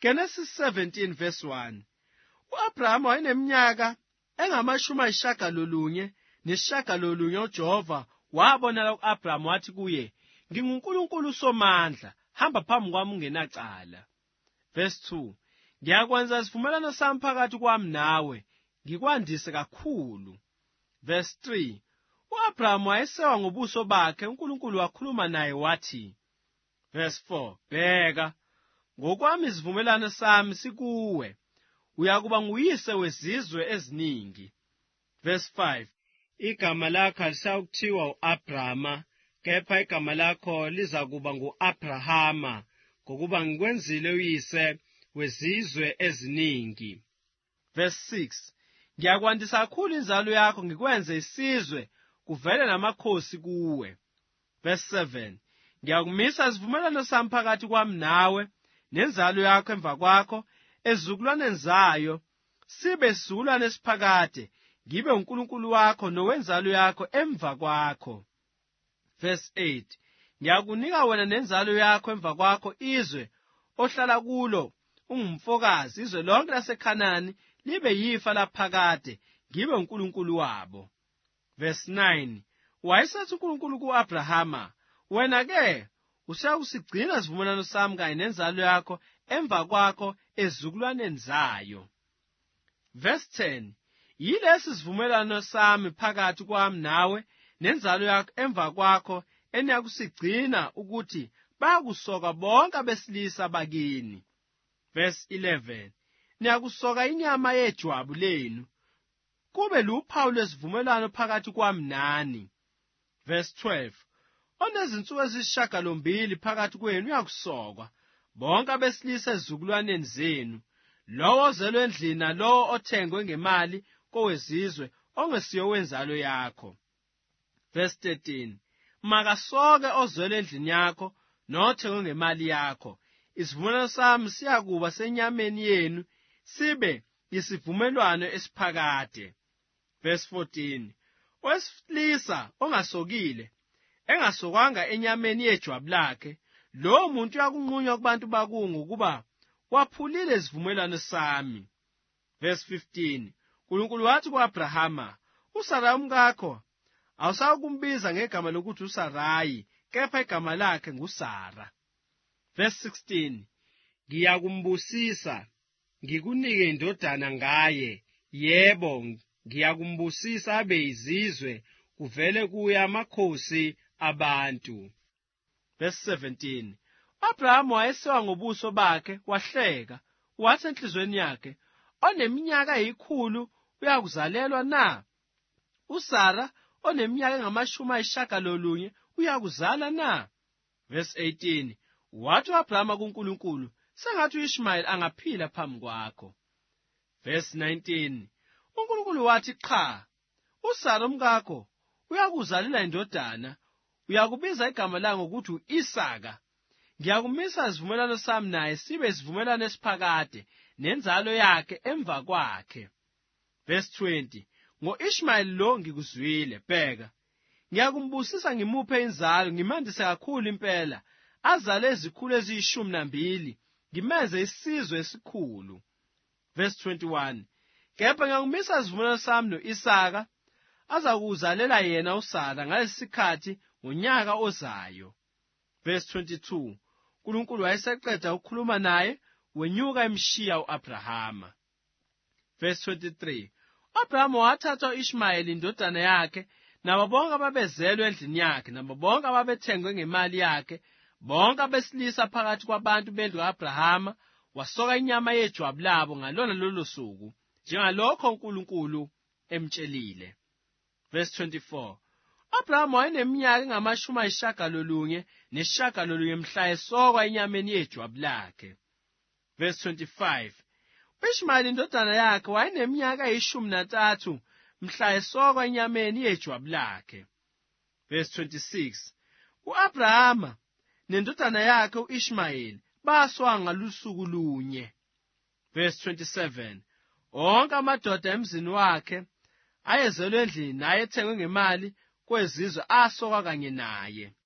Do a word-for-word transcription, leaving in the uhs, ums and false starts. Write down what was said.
Genesis seventeen verse one. U-Abrahama wayeneminyaka engamashumi ayishagalolunye nesishagalolunye uJehova wabonela u-Abrahama wathi kuye, "NginguNkulunkulu uSomandla, hamba phambi kwami ungenacala." Verse two. "Ngiyakwenza isivumelwano sami phakathi kwami nawe, ngikwandise kakhulu." Verse three. U-Abrahama wayesewa ngobuso bakhe, uNkulunkulu wakhuluma naye wathi. Verse four. "Bheka, ngokwami isivumelwano sami sikuwe, uyakuba nguyise wezizwe eziningi." Verse five. "Igama lakho alisakuthiwa u-Abrahama, kepha igama lakho lizakuba ngu-Abrahama, ngokuba ngikwenzile uyise wezizwe eziningi." Verse six. "Ngiyakwandisa kakhulu inzalo yakho, ngikwenze isizwe, kuvele namakhosi kuwe." Verse seven. "Ngiyakumisa isivumelwano sami phakathi kwami nawe nenzalo yakho emva kwakho ezizukulwaneni zayo, sibe isizukulwane esiphakade, ngibe uNkulunkulu wakho nowenzalo yakho emva kwakho." Verse eight. "Ngiyakunika wena nenzalo yakho emva kwakho izwe ohlala kulo ungumfokazi, izwe lonke laseKhanani libe yifa laphakade, ngibe uNkulunkulu wabo." Verse nine. "Wayesethi uNkulunkulu ku-Abrahama, wena-ke usakusigcina isivumelwano sami kanye nenzalo yakho emva kwakho ezizukulwaneni zayo." Verse ten. "Yilesi isivumelwano sami phakathi kwami nawe nenzalo yakho emva kwakho eniyakusigcina, ukuthi bayakusoka bonke abesilisa bakini." Verse eleven. "Niyakusoka inyama yejwabu lenu, kube luphawu lwesivumelwano phakathi kwami nani." Verse twelve. "Onezinsuku eziyisishagalombili phakathi kwenu uyakusokwa bonke abesilisa ezizukulwaneni zenu, lowo ozelwe endlini nalowo othengwe ngemali kowezizwe ongesiyo wenzalo yakho." Verse thirteen. "Makasoke ozelwe endlini yakho nothengwe ngemali yakho. Isivumelwano sami siyakuba senyameni yenu, sibe yisivumelwano esiphakade." Verse fourteen. "Owesilisa ongasokile, engasokwanga enyameni yejwabu lakhe, lowo muntu uyakunqunywa kubantu bakungu ukuba waphulile isivumelwano sami." Verse fifteen. "uNkulunkulu wathi ku-Abrahama, uSarayi umkakho awusakumbiza ngegama lokuthi uSarayi, kepha igama lakhe nguSara." Verse sixteen. "Ngiyakumbusisa, ngikunike indodana ngaye, yebo, ngiyakumbusisa abe yizizwe, kuvele kuye amakhosi abantu." Verse seventeen. "U-Abrahama wayesewa ngobuso bakhe, wahleka, wathi enhliziyweni yakhe, oneminyaka eyikhulu uyakuzalelwa na? USara oneminyaka engamashumi ayishagalolunye uyakuzala na?" Verse eighteen. "Wathi u-Abrahama kuNkulunkulu, sengathi u-Ishmayeli angaphila phambi kwakho." Verse nineteen. "uNkulunkulu wathi, qha, uSara umkakho uyakuzalela indodana, uyakubiza igama layo ngokuthi u-Isaka. Ngiyakumisa isivumelwano sami naye, sibe isivumelwano esiphakade, nenzalo yakhe emva kwakhe." Verse twenty. "Ngo-Ishmayeli lo ngikuzwile, bheka, ngiyakumbusisa ngimuphe inzalo, ngimandise kakhulu impela, azale izikhulu eziyishumi nambili, ngimenze isizwe esikhulu." Verse twenty-one. "Kepha ngiyakumisa isivumelwano sami no-Isaka, azakuzalela yena uSara ngalesi sikhathi ngonyaka ozayo." Verse twenty-two. uNkulunkulu wayeseqeda ukukhuluma naye, wenyuka emshiya u-Abrahama. Verse twenty-three. "U-Abrahama wathatha u-Ishmayeli indodana yakhe, nabo bonke ababezelwe endlini yakhe, nabo bonke ababethengwe ngemali yakhe, bonke abesilisa phakathi kwabantu bendlu ka-Abrahama, wasoka inyama yejwabu labo ngalona lolo suku, njengalokho uNkulunkulu emtshelile." Verse twenty-four. "U-Abrahama wayeneminyaka engamashumi ayishagalolunye nesishagalolunye mhla esokwa enyameni yejwabu lakhe." Verse twenty-five. "U-Ishmayeli indodana yakhe wayeneminyaka eyishumi nantathu mhla esokwa enyameni yejwabu lakhe." Verse twenty-six. "U-Abrahama nendodana yakhe u-Ishmayeli basokwa ngalusuku lunye." Verse twenty-seven. "Onke amadoda emzini wakhe ayezelwe endlini ayethengwe ngemali kwezizwe asokwa kanye naye."